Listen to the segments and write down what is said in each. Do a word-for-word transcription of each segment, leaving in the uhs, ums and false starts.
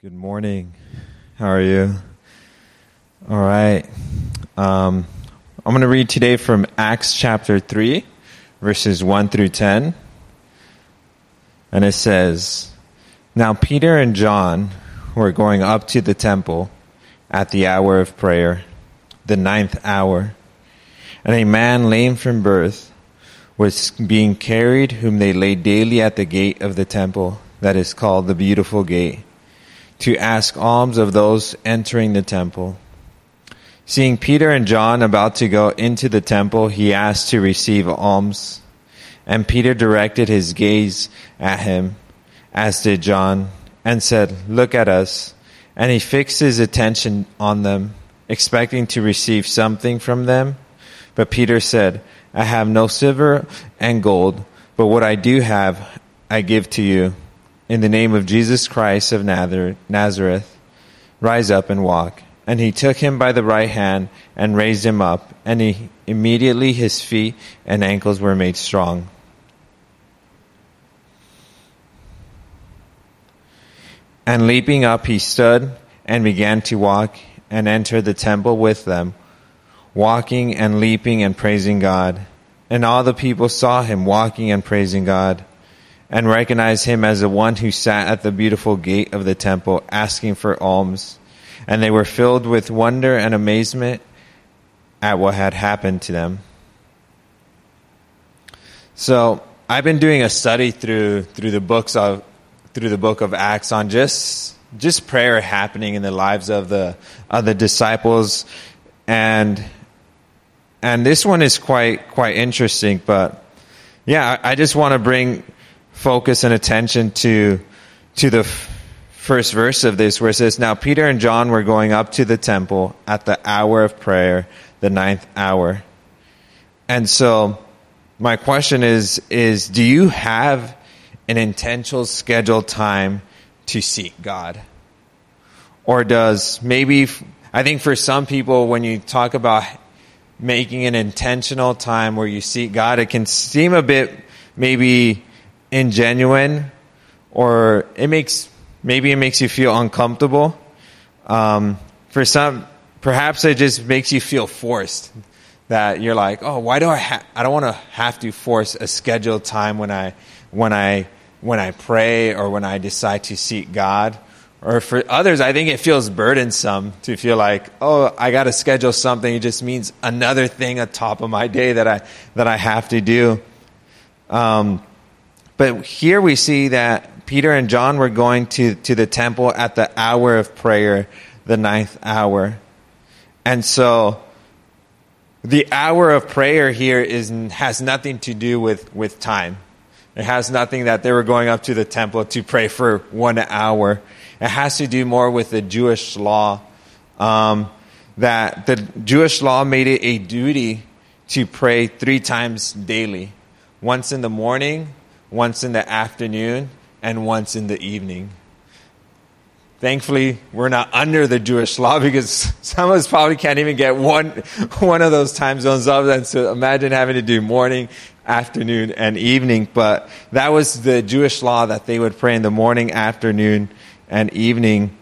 Good morning. How are you? All right. Um, I'm going to read today from Acts chapter three, verses one through ten. And it says, Now Peter and John were going up to the temple at the hour of prayer, the ninth hour. And a man lame from birth was being carried, whom they laid daily at the gate of the temple, that is called the Beautiful Gate, to ask alms of those entering the temple. Seeing Peter and John about to go into the temple, he asked to receive alms. And Peter directed his gaze at him, as did John, and said, Look at us. And he fixed his attention on them, expecting to receive something from them. But Peter said, I have no silver and gold, but what I do have, I give to you. In the name of Jesus Christ of Nazareth, rise up and walk. And he took him by the right hand and raised him up, and he, immediately his feet and ankles were made strong. And leaping up, he stood and began to walk and entered the temple with them, walking and leaping and praising God. And all the people saw him walking and praising God, and recognized him as the one who sat at the beautiful gate of the temple, asking for alms. And they were filled with wonder and amazement at what had happened to them. So I've been doing a study through through the books of through the book of Acts on just just prayer happening in the lives of the of the disciples, and and this one is quite quite interesting. But yeah, I just want to bring focus and attention to to the f- first verse of this, where it says, Now Peter and John were going up to the temple at the hour of prayer, the ninth hour. And so my question is, is do you have an intentional scheduled time to seek God? Or does maybe, I think for some people, when you talk about making an intentional time where you seek God, it can seem a bit maybe ingenuine, or it makes maybe it makes you feel uncomfortable. Um, for some, perhaps it just makes you feel forced. That you're like, oh, why do I? Ha- I don't want to have to force a scheduled time when I when I when I pray or when I decide to seek God. Or for others, I think it feels burdensome to feel like, oh, I got to schedule something. It just means another thing on top of my day that I that I have to do. Um, But here we see that Peter and John were going to, to the temple at the hour of prayer, the ninth hour. And so the hour of prayer here is has nothing to do with, with time. It has nothing that they were going up to the temple to pray for one hour. It has to do more with the Jewish law. Um, that the Jewish law made it a duty to pray three times daily. Once in the morning, once in the afternoon, and once in the evening. Thankfully, we're not under the Jewish law, because some of us probably can't even get one one of those time zones up. And so imagine having to do morning, afternoon, and evening. But that was the Jewish law, that they would pray in the morning, afternoon, and evening.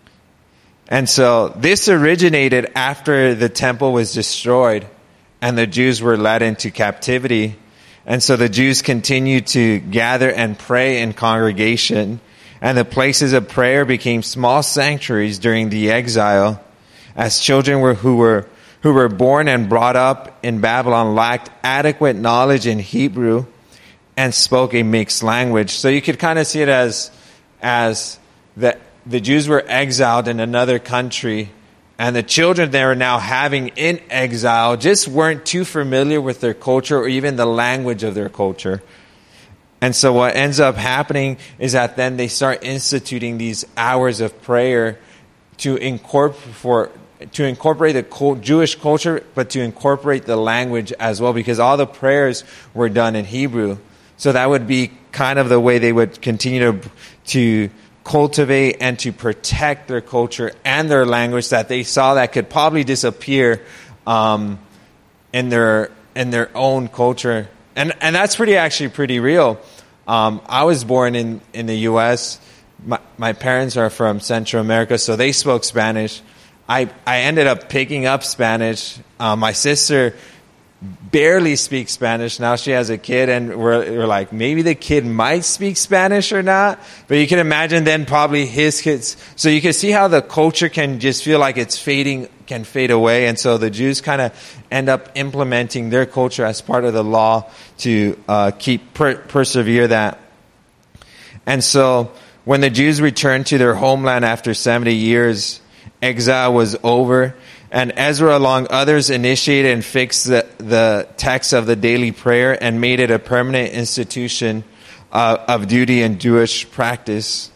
And so this originated after the temple was destroyed and the Jews were led into captivity. And so the Jews continued to gather and pray in congregation, and the places of prayer became small sanctuaries during the exile, as children were who were who were born and brought up in Babylon lacked adequate knowledge in Hebrew and spoke a mixed language. So you could kind of see it as as the the Jews were exiled in another country, and the children they were now having in exile just weren't too familiar with their culture or even the language of their culture. And so what ends up happening is that then they start instituting these hours of prayer to incorporate for, to incorporate the Jewish culture, but to incorporate the language as well, because all the prayers were done in Hebrew. So that would be kind of the way they would continue to to cultivate and to protect their culture and their language that they saw that could probably disappear um, in their in their own culture. And and that's pretty actually pretty real. Um, I was born in, in the U S my, my parents are from Central America, so they spoke Spanish. I, I ended up picking up Spanish. Uh, my sister barely speaks Spanish. Now she has a kid, and we're, we're like, maybe the kid might speak Spanish or not. But you can imagine then probably his kids. So you can see how the culture can just feel like it's fading, can fade away. And so the Jews kind of end up implementing their culture as part of the law to uh, keep per- persevere that. And so when the Jews returned to their homeland after seventy years, exile was over. And Ezra, along others, initiated and fixed the, the text of the daily prayer and made it a permanent institution uh, of duty and Jewish practice.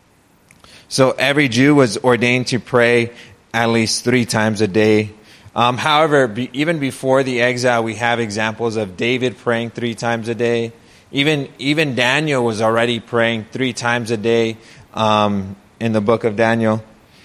So every Jew was ordained to pray at least three times a day. Um, however, be, even before the exile, we have examples of David praying three times a day. Even even Daniel was already praying three times a day um, in the book of Daniel.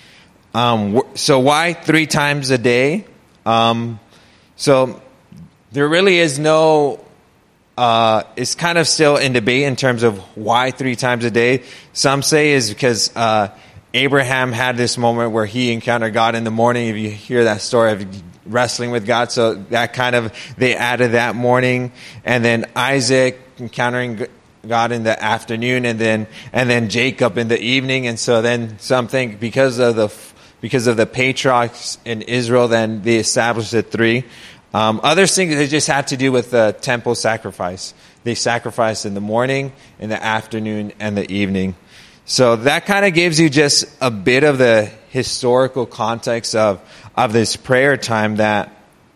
Um, so why three times a day? Um, so there really is no, uh, it's kind of still in debate in terms of why three times a day. Some say is because uh, Abraham had this moment where he encountered God in the morning. If you hear that story of wrestling with God, so that kind of, they added that morning. And then Isaac encountering God in the afternoon, and then and then Jacob in the evening. And so then some think because of the Because of the patriarchs in Israel, then they established it three. Um, others think it just had to do with the temple sacrifice. They sacrificed in the morning, in the afternoon, and the evening. So that kind of gives you just a bit of the historical context of, of this prayer time, that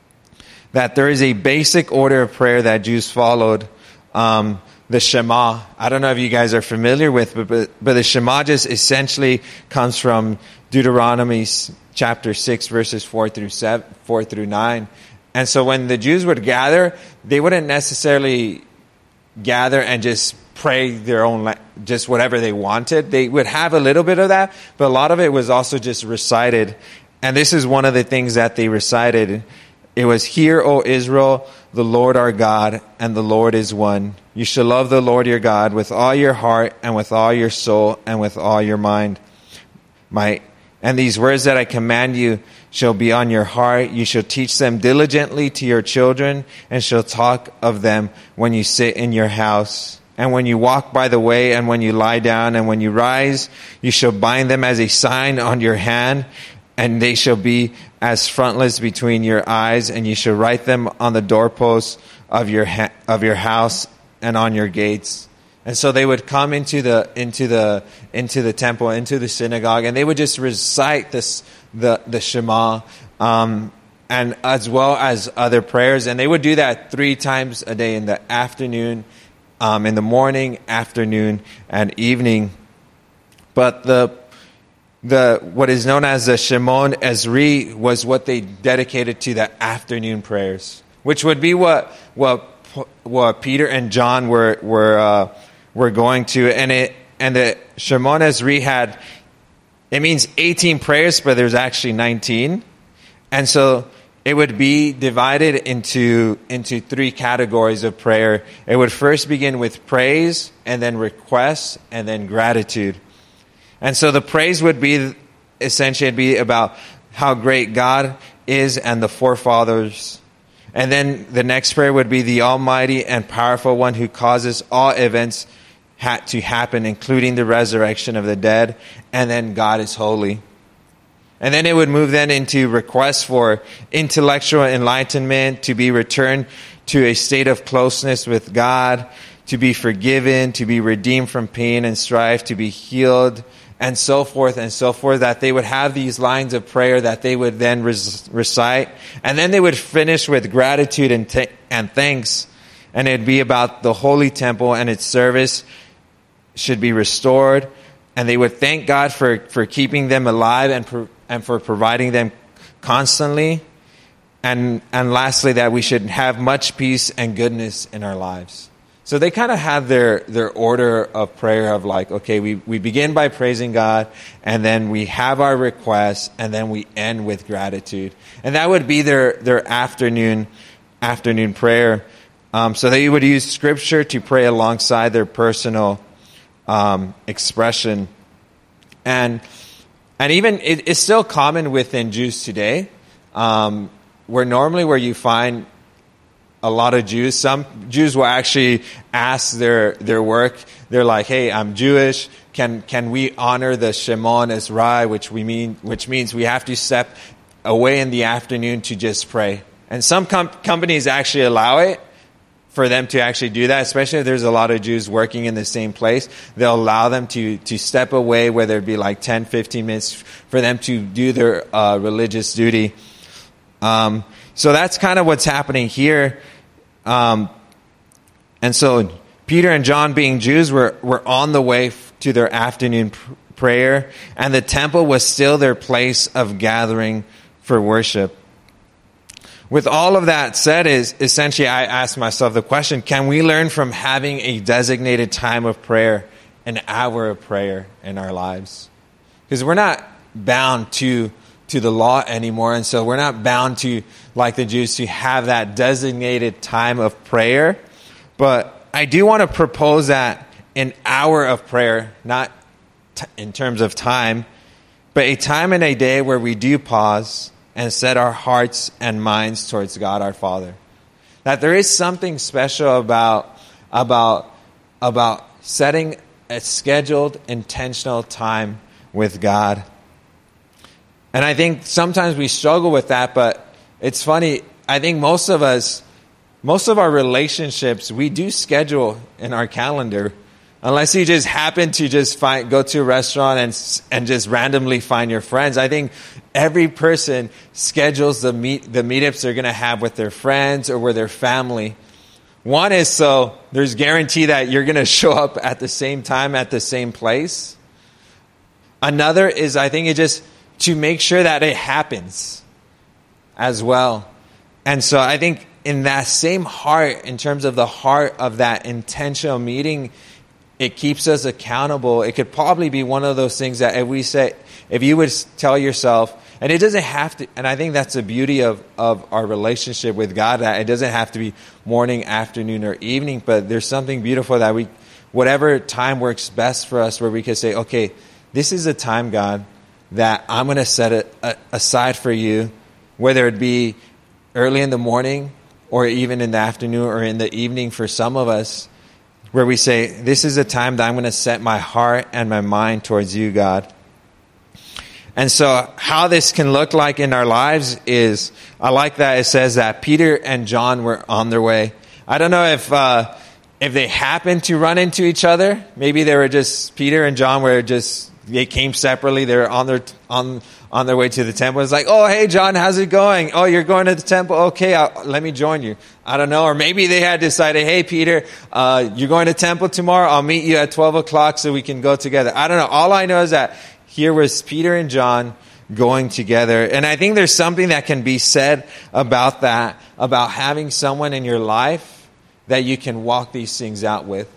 that there is a basic order of prayer that Jews followed. Um, the Shema, I don't know if you guys are familiar with, but, but, but the Shema just essentially comes from Deuteronomy chapter six, verses four through seven, four through nine. And so when the Jews would gather, they wouldn't necessarily gather and just pray their own, just whatever they wanted. They would have a little bit of that, but a lot of it was also just recited. And this is one of the things that they recited. It was, "Hear, O Israel, the Lord our God, and the Lord is one. You shall love the Lord your God with all your heart and with all your soul and with all your mind. My And these words that I command you shall be on your heart. You shall teach them diligently to your children, and shall talk of them when you sit in your house, and when you walk by the way, and when you lie down, and when you rise. You shall bind them as a sign on your hand, and they shall be as frontlets between your eyes, and you shall write them on the doorposts of your ha- of your house and on your gates." And so they would come into the into the into the temple, into the synagogue, and they would just recite this the the Shema, um, and as well as other prayers. And they would do that three times a day, in the afternoon, um, in the morning, afternoon, and evening. But the the what is known as the Shemon Esrei was what they dedicated to the afternoon prayers, which would be what what what Peter and John were were. Uh, We're going to, and it and the Shemon Esrei had, it means eighteen prayers, but there's actually nineteen, and so it would be divided into into three categories of prayer. It would first begin with praise, and then request, and then gratitude. And so the praise would be essentially be about how great God is and the forefathers. And then the next prayer would be the Almighty and powerful one who causes all events ha- to happen, including the resurrection of the dead. And then God is holy. And then it would move then into requests for intellectual enlightenment, to be returned to a state of closeness with God, to be forgiven, to be redeemed from pain and strife, to be healed, and so forth and so forth, that they would have these lines of prayer that they would then res- recite. And then they would finish with gratitude and, t- and thanks. And it'd be about the holy temple and its service should be restored. And they would thank God for, for keeping them alive and, pro- and for providing them constantly. And, and lastly, that we should have much peace and goodness in our lives. So they kind of had their, their order of prayer of like, okay, we, we begin by praising God, and then we have our requests, and then we end with gratitude. And that would be their, their afternoon afternoon prayer. Um, so they would use scripture to pray alongside their personal um, expression. And and even it, it's still common within Jews today, um, where normally where you find a lot of Jews, some Jews will actually ask their their work. They're like, "Hey, I'm Jewish. Can can we honor the Shemon Esrei, which we mean, which means we have to step away in the afternoon to just pray." And some com- companies actually allow it for them to actually do that, especially if there's a lot of Jews working in the same place. They'll allow them to to step away, whether it be like ten, fifteen minutes, for them to do their uh, religious duty. Um, so that's kind of what's happening here. Um, and so Peter and John, being Jews, were, were on the way to their afternoon pr- prayer, and the temple was still their place of gathering for worship. With all of that said, is essentially I asked myself the question, can we learn from having a designated time of prayer, an hour of prayer in our lives? Because we're not bound to to the law anymore, and so we're not bound to, like the Jews, to have that designated time of prayer. But I do want to propose that an hour of prayer, not t- in terms of time, but a time in a day where we do pause and set our hearts and minds towards God our Father. That there is something special about, about, about setting a scheduled, intentional time with God. And I think sometimes we struggle with that, but it's funny. I think most of us, most of our relationships, we do schedule in our calendar. Unless you just happen to just find, go to a restaurant and and just randomly find your friends. I think every person schedules the meet the meetups they're going to have with their friends or with their family. One is so there's guarantee that you're going to show up at the same time at the same place. Another is, I think, it just to make sure that it happens as well. And so I think in that same heart, in terms of the heart of that intentional meeting, it keeps us accountable. It could probably be one of those things that if we say, if you would tell yourself, and it doesn't have to, and I think that's the beauty of, of our relationship with God, that it doesn't have to be morning, afternoon, or evening, but there's something beautiful that we, whatever time works best for us, where we can say, okay, this is a time, God, that I'm going to set it aside for you, whether it be early in the morning or even in the afternoon or in the evening for some of us, where we say, this is a time that I'm going to set my heart and my mind towards you, God. And so how this can look like in our lives is, I like that it says that Peter and John were on their way. I don't know if uh, if they happened to run into each other. Maybe they were just, Peter and John were just, they came separately. They were on their on on their way to the temple. It's like, oh, hey, John, how's it going? Oh, you're going to the temple? Okay, I'll, let me join you. I don't know. Or maybe they had decided, hey, Peter, uh, you're going to temple tomorrow? I'll meet you at twelve o'clock so we can go together. I don't know. All I know is that here was Peter and John going together. And I think there's something that can be said about that, about having someone in your life that you can walk these things out with.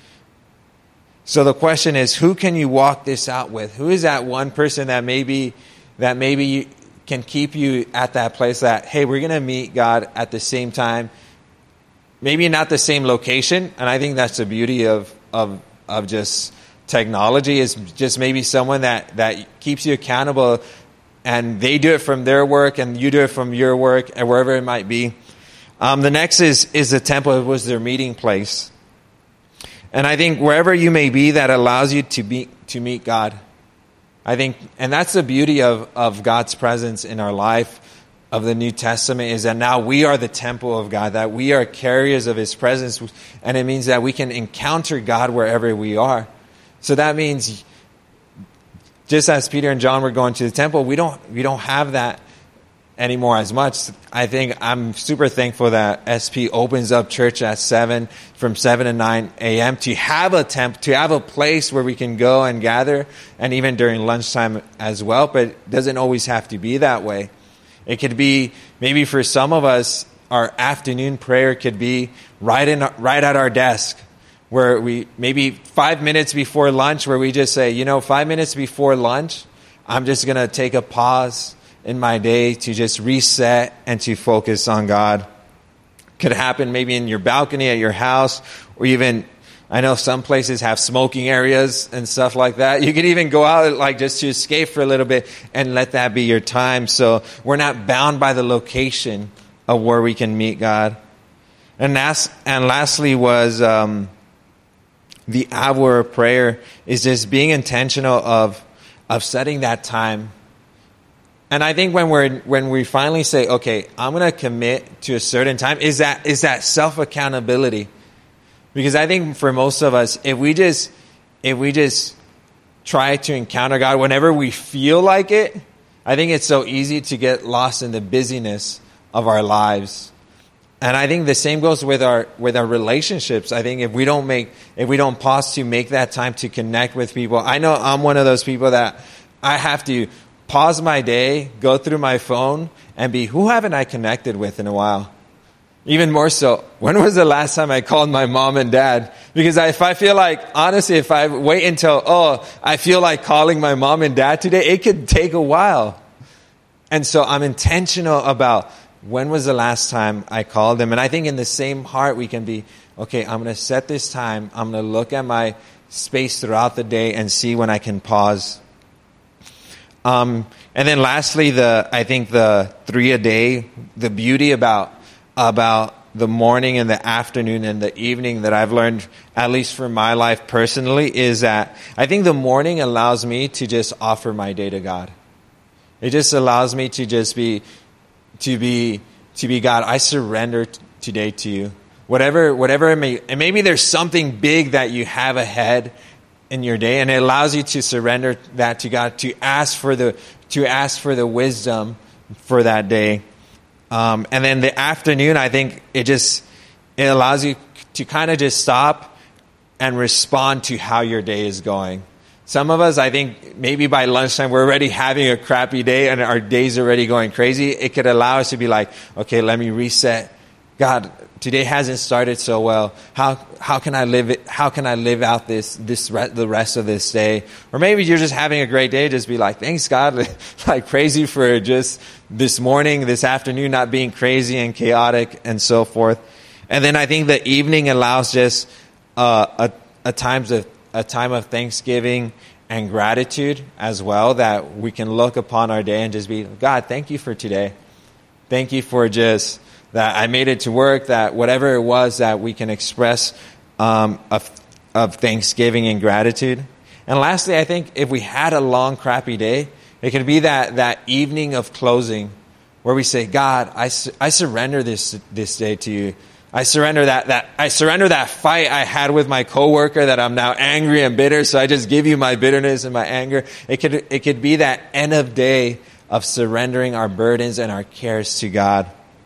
So the question is, who can you walk this out with? Who is that one person that maybe that maybe you, can keep you at that place that, hey, we're going to meet God at the same time, maybe not the same location. And I think that's the beauty of of of just technology, is just maybe someone that, that keeps you accountable, and they do it from their work and you do it from your work, and wherever it might be. Um, the next is is the temple. It was their meeting place. And I think wherever you may be, that allows you to be to meet God. I think, and that's the beauty of, of God's presence in our life, of the New Testament, is that now we are the temple of God, that we are carriers of His presence, and it means that we can encounter God wherever we are. So that means, just as Peter and John were going to the temple, we don't we don't have that anymore as much. I think I'm super thankful that S P opens up church at seven, from seven to nine a.m. to have a temp, to have a place where we can go and gather, and even during lunchtime as well. But it doesn't always have to be that way. It could be, maybe for some of us, our afternoon prayer could be right in right at our desk, where we, maybe five minutes before lunch, where we just say, you know, five minutes before lunch, I'm just going to take a pause in my day to just reset and to focus on God. Could happen maybe in your balcony at your house, or even I know some places have smoking areas and stuff like that. You can even go out like just to escape for a little bit and let that be your time. So we're not bound by the location of where we can meet God. And last, and lastly was um, the hour of prayer is just being intentional of of setting that time. And I think when we're when we finally say, okay, I'm going to commit to a certain time, is that is that self accountability. Because I think for most of us, if we just if we just try to encounter God whenever we feel like it, I think it's so easy to get lost in the busyness of our lives. And I think the same goes with our with our relationships. I think if we don't make if we don't pause to make that time to connect with people, I know I'm one of those people that I have to pause my day, go through my phone, and be, who haven't I connected with in a while? Even more so, when was the last time I called my mom and dad? Because I, if I feel like, honestly, if I wait until, oh, I feel like calling my mom and dad today, it could take a while. And so I'm intentional about when was the last time I called them. And I think in the same heart, we can be, okay, I'm going to set this time. I'm going to look at my space throughout the day and see when I can pause. Um, and then lastly, the I think the three a day, the beauty about about the morning and the afternoon and the evening that I've learned, at least for my life personally, is that I think the morning allows me to just offer my day to God. It just allows me to just be, to be, to be God. I surrender t- today to you. Whatever, whatever it may, and maybe there's something big that you have ahead in your day, and it allows you to surrender that to God, to ask for the, to ask for the wisdom for that day. Um, and then the afternoon, I think it just, it allows you to kind of just stop and respond to how your day is going. Some of us, I think, maybe by lunchtime, we're already having a crappy day and our day's already going crazy. It could allow us to be like, okay, let me reset. God, today hasn't started so well. How how can I live it? How can I live out this this re- the rest of this day? Or maybe you're just having a great day. Just be like, thanks God, like praise you for just this morning, this afternoon not being crazy and chaotic and so forth. And then I think the evening allows just uh, a a times of a time of thanksgiving and gratitude as well, that we can look upon our day and just be, God, thank you for today. Thank you for just that I made it to work, that whatever it was that we can express um, of, of thanksgiving and gratitude. And lastly, I think if we had a long, crappy day, it can be that, that evening of closing where we say, God, I, su- I surrender this this day to you. I surrender that, that I surrender that fight I had with my coworker that I'm now angry and bitter, so I just give you my bitterness and my anger. It could it could be that end of day of surrendering our burdens and our cares to God.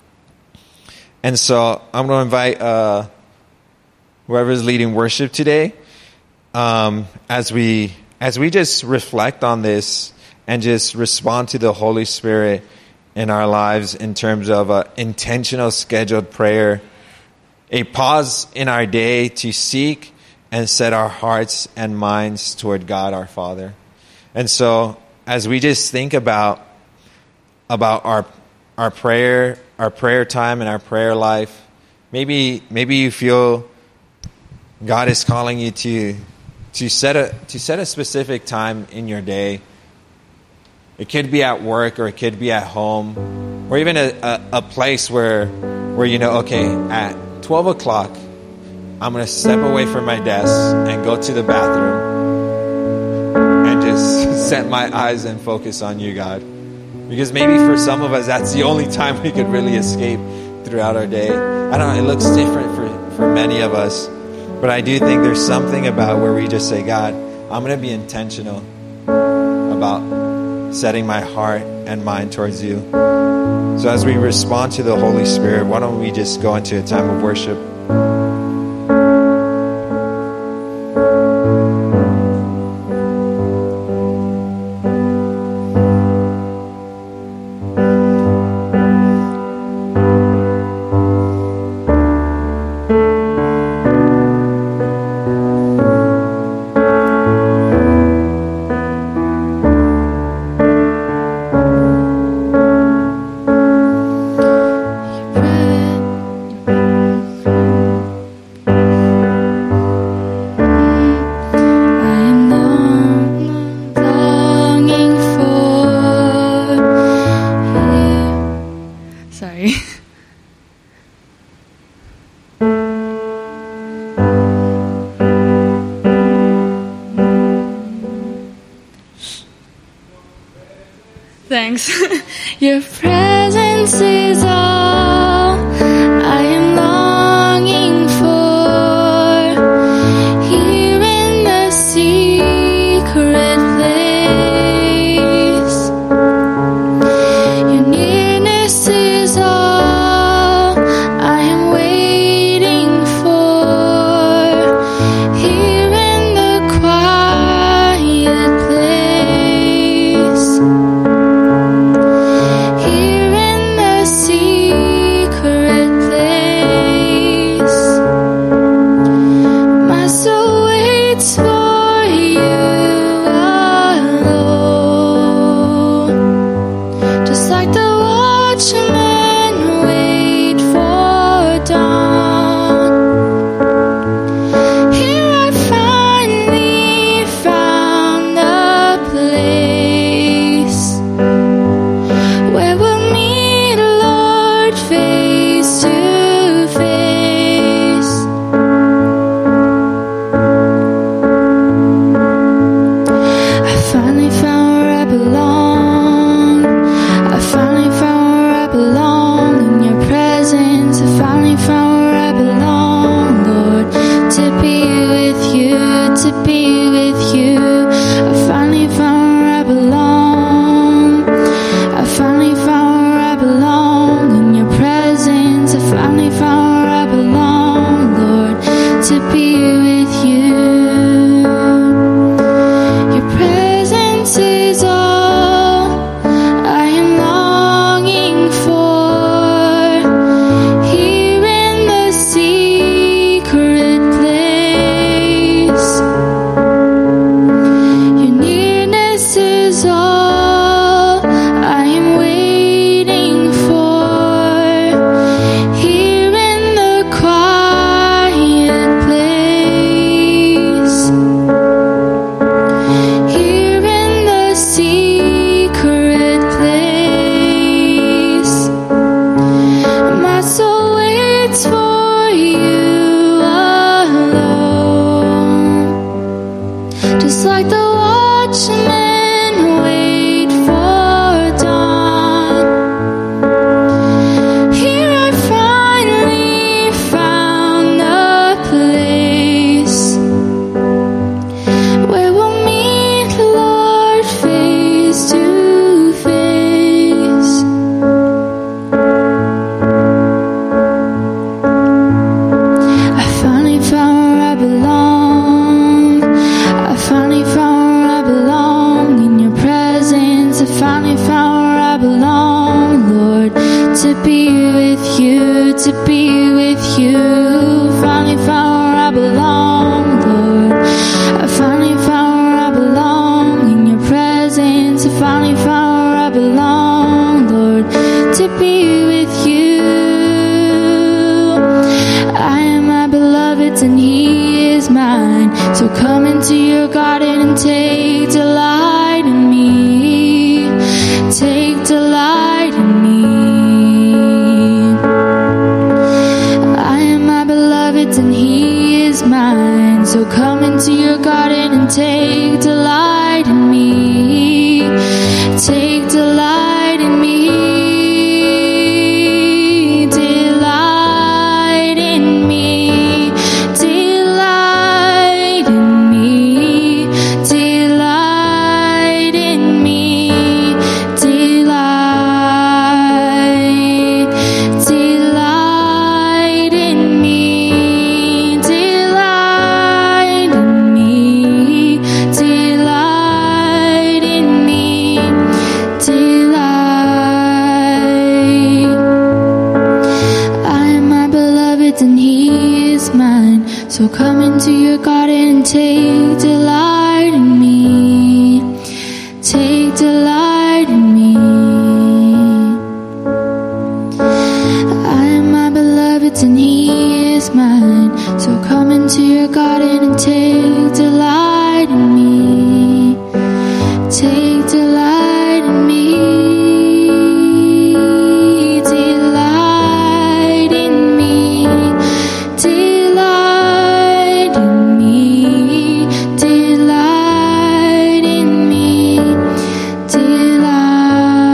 And so I'm going to invite uh, whoever's leading worship today, um, as we as we just reflect on this and just respond to the Holy Spirit in our lives in terms of uh, intentional, scheduled prayer, a pause in our day to seek and set our hearts and minds toward God our Father. And so as we just think about about our our prayer, our prayer time and our prayer life, maybe maybe you feel God is calling you to to set a to set a specific time in your day. It could be at work, or it could be at home, or even a, a, a place where where you know, okay, at twelve o'clock, I'm going to step away from my desk and go to the bathroom and just set my eyes and focus on you, God. Because maybe for some of us, that's the only time we could really escape throughout our day. I don't know, it looks different for, for many of us. But I do think there's something about where we just say, God, I'm going to be intentional about setting my heart and mind towards you. So as we respond to the Holy Spirit, why don't we just go into a time of worship? Your Thanks. Your presence is all I am longing for, here in the secret place. Your nearness is all I am waiting for, here in the quiet place. Here in the secret place, my soul waits for you alone, just like the watchmen wait for dawn. Here I finally found a place where we'll meet, Lord, face to face. I finally found where I belong. I finally found where I belong in your presence. I finally found where I belong, Lord, to be with you, to be with you. I finally found where I belong. I finally found where I belong in your presence. I finally found where I belong, Lord, to be with you. Your presence is all I am longing for, here in the secret place. Your nearness is all I am waiting for, here in the quiet place. Here in the secret place, my soul waits for you alone, just like the watchmen wait for dawn. Here I finally found a place where we'll meet, Lord, face to face. I finally found where I belong. I finally found where I belong in your presence. I finally found where I belong, Lord, to be with you, to be with you. Finally found where I belong, Lord. I finally found where I belong in your presence. I finally found where I belong, Lord, to be with you. I am my beloved's and he is mine. So come into your garden and take delight in me. Take delight in me. I am my beloved's and he is mine. So come into your garden and take delight in me. Take delight in me. Delight in me. Delight in me. Delight in me. Delight. Delight in me. Delight in me. Delight in me. Delight. I am my beloved's and he is mine. So come into your garden and take delight in me. Take delight in me. I am my beloved's and he is mine. So come into your garden and take delight in me. Take delight in me. Delight in me. Delight in me. Delight in me. Delight.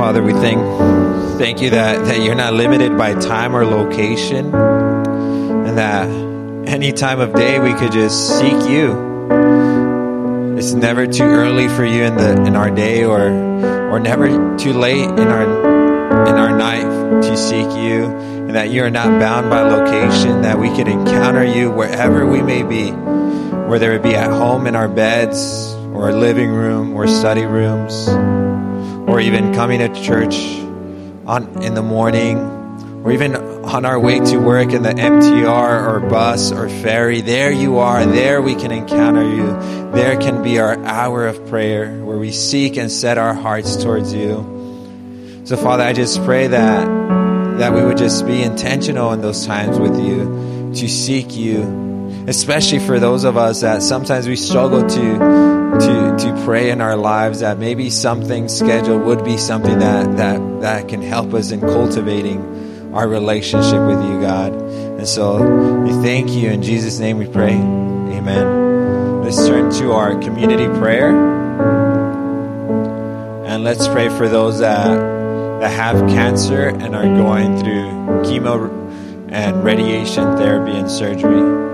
Father, we thank thank you that, that you're not limited by time or location, and that any time of day we could just seek you. It's never too early for you in the in our day, or or never too late in our in our night to seek you, and that you are not bound by location, that we can encounter you wherever we may be, whether it be at home in our beds, or a living room, or study rooms, or even coming to church on in the morning, or even on our way to work in the M T R or bus or ferry. There you are. There we can encounter you. There can be our hour of prayer where we seek and set our hearts towards you. So, Father, I just pray that that we would just be intentional in those times with you, to seek you, especially for those of us that sometimes we struggle to to to pray in our lives, that maybe something scheduled would be something that that that can help us in cultivating our relationship with you, God. And so we thank you. In Jesus' name we pray. Amen. Let's turn to our community prayer. And let's pray for those that, that have cancer and are going through chemo and radiation therapy and surgery.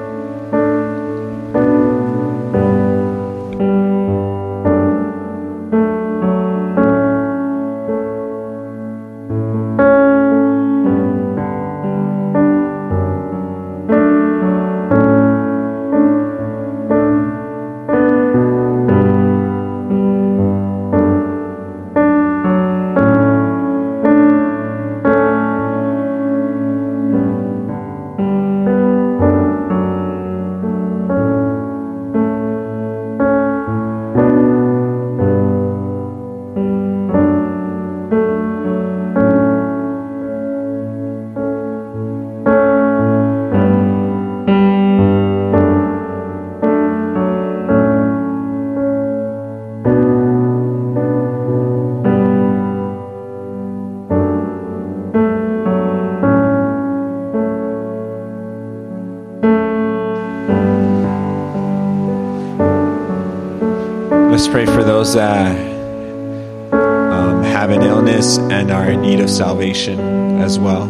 Let's pray for those that um, have an illness and are in need of salvation as well.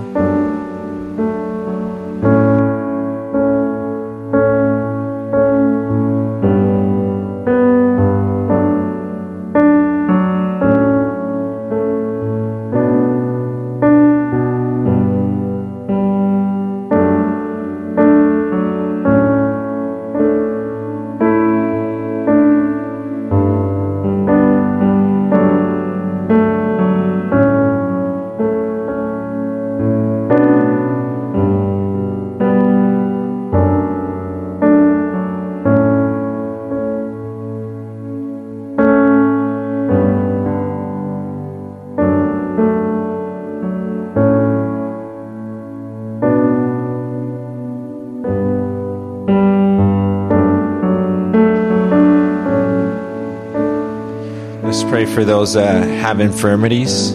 Let's pray for those that have infirmities.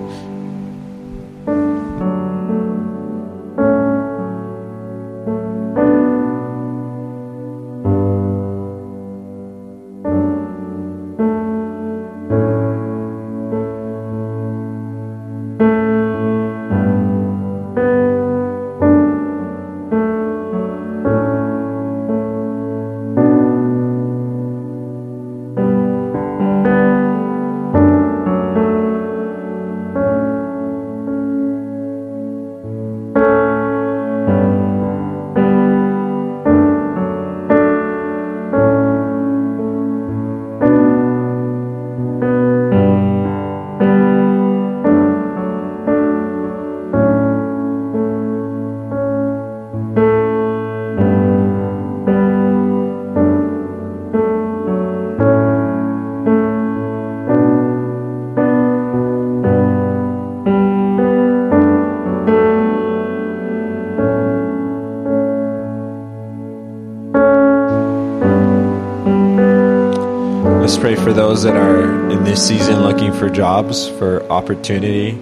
Let's pray for those that are in this season looking for jobs, for opportunity.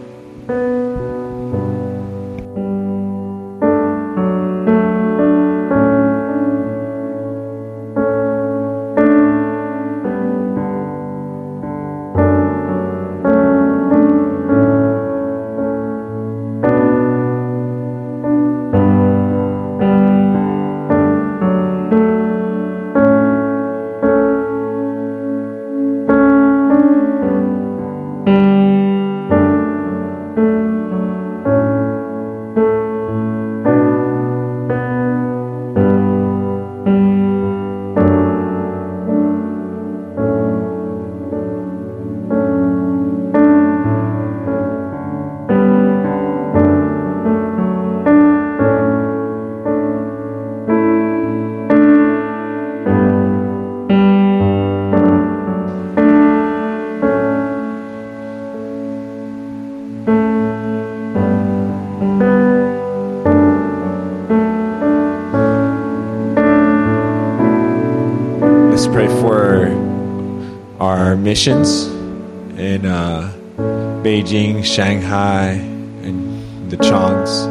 pray for our missions in uh, Beijing, Shanghai, and the Changs.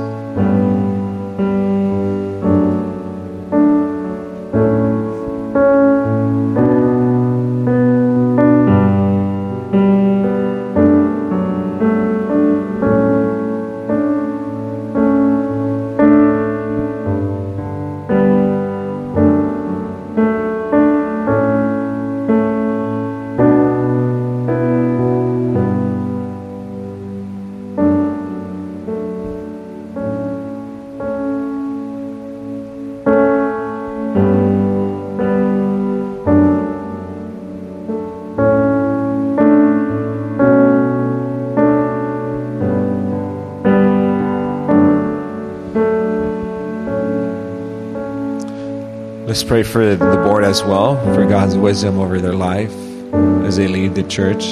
Let's pray for the board as well, for God's wisdom over their life as they lead the church.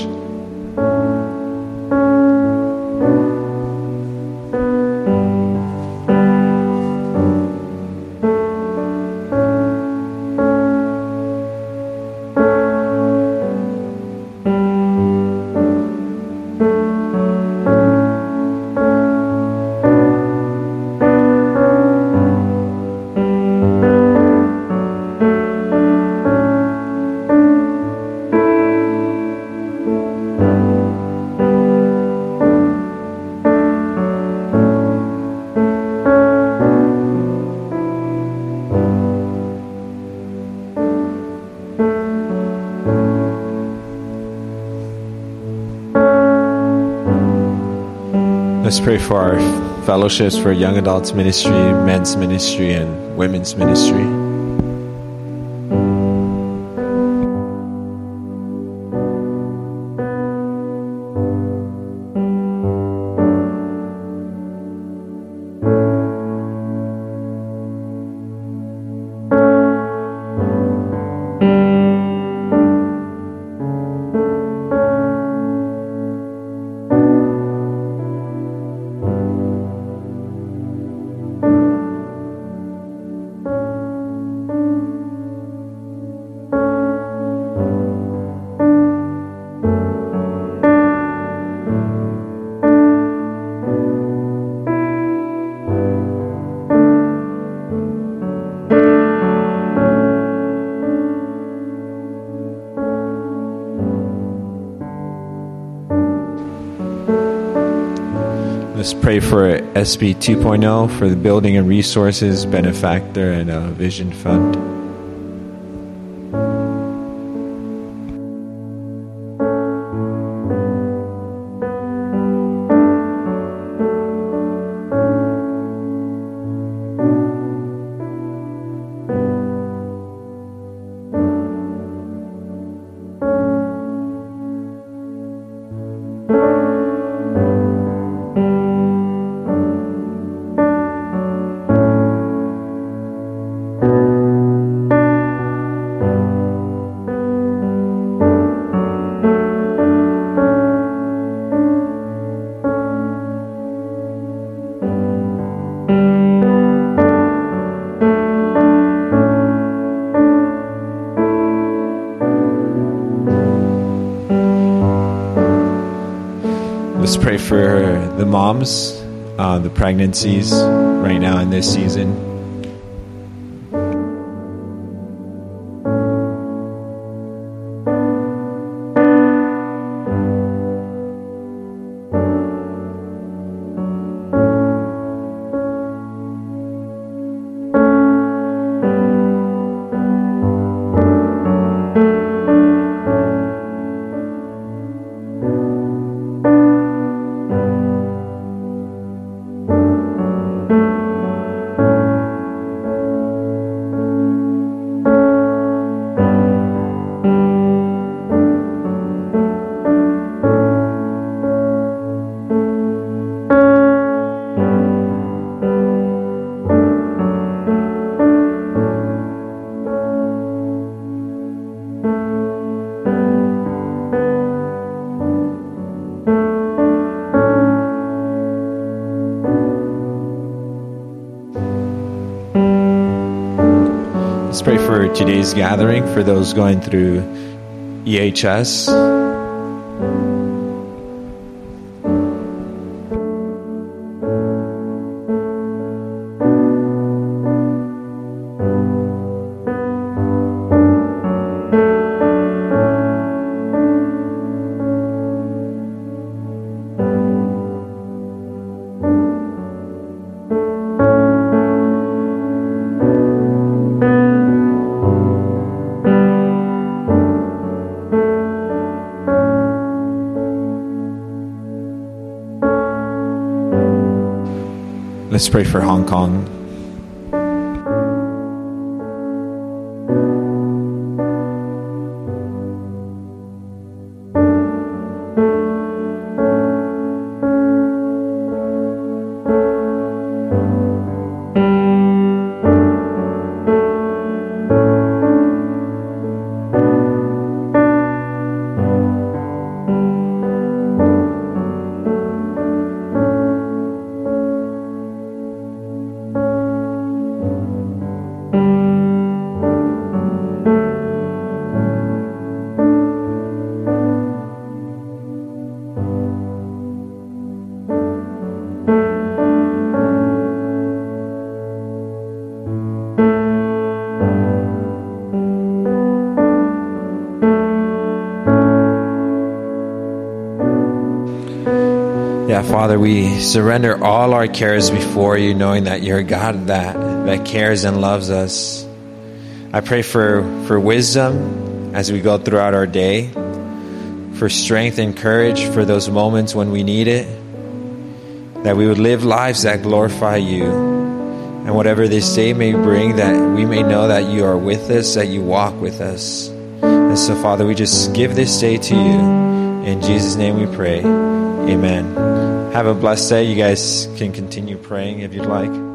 Let's pray for our fellowships for young adults ministry, men's ministry, and women's ministry. Let's pray for S B two point oh, for the Building and Resources Benefactor and uh, Vision Fund. Let's pray for the moms, uh, the pregnancies right now in this season. Let's pray for today's gathering, for those going through E H S. Let's pray for Hong Kong. Yeah, Father, we surrender all our cares before you, knowing that you're a God that, that cares and loves us. I pray for, for wisdom as we go throughout our day, for strength and courage for those moments when we need it, that we would live lives that glorify you. And whatever this day may bring, that we may know that you are with us, that you walk with us. And so, Father, we just give this day to you. In Jesus' name we pray. Amen. Have a blessed day. You guys can continue praying if you'd like.